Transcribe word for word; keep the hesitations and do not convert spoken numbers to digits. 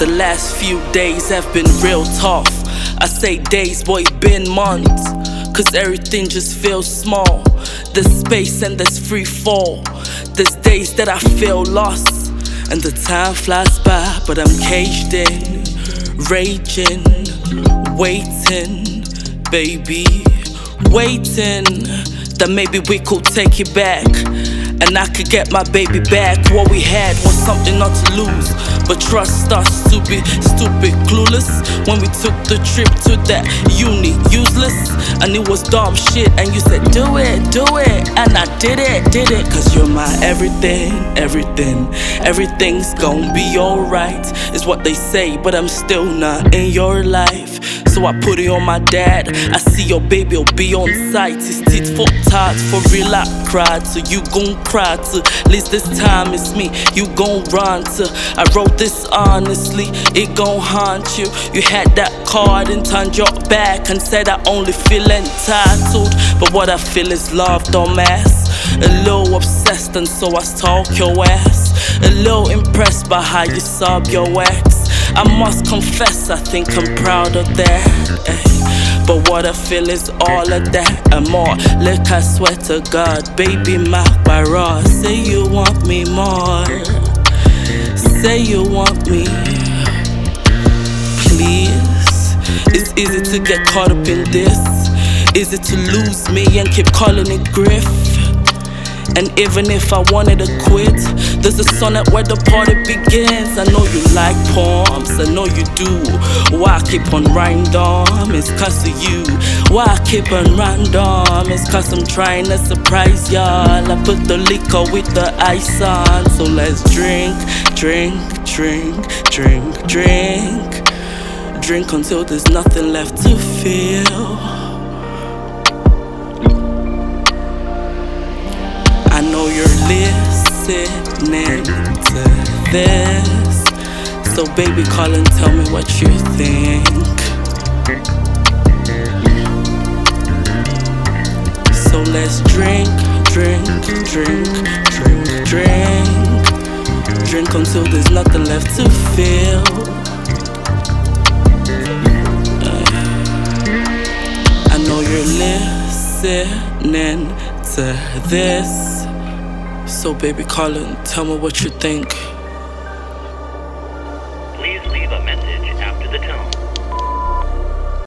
The last few days have been real tough. I say days, boy, it been months. Cause everything just feels small. There's space and there's free fall. There's days that I feel lost, and the time flies by, but I'm caged in, raging, waiting, baby, waiting that maybe we could take it back, and I could get my baby back. What we had was something not to lose, but trust us to be stupid, clueless. When we took the trip to that uni, useless, and it was dumb shit, and you said do it, do it, and I did it, did it. Cause you're my everything, everything. Everything's gonna be alright, is what they say, but I'm still not in your life. So I put it on my dad. I see your baby will be on sight. His teeth for tats, for real I cried. So you gon' cry to, at least this time it's me you gon' run to. I wrote this honestly, it gon' haunt you. You had that card and turned your back and said I only feel entitled, but what I feel is love, dumbass. A little obsessed and so I stalk your ass. A little impressed by how you sob your ex. I must confess, I think I'm proud of that, eh. But what I feel is all of that and more. Look, I swear to God, baby, my barra. Say you want me more. Say you want me, please. It's easy to get caught up in this. Easy to lose me and keep calling it grief. And even if I wanted to quit, there's a sonnet where the party begins. I know you like poems, I know you do. Why I keep on random? It's cause of you. Why I keep on random? It's cause I'm trying to surprise y'all. I put the liquor with the ice on. So let's drink, drink, drink, drink, drink. Drink until there's nothing left to feel. I know you're listening to this, so baby, call and tell me what you think. So let's drink, drink, drink, drink, drink. Drink until there's nothing left to feel. I know you're listening to this, so baby, call and tell me what you think.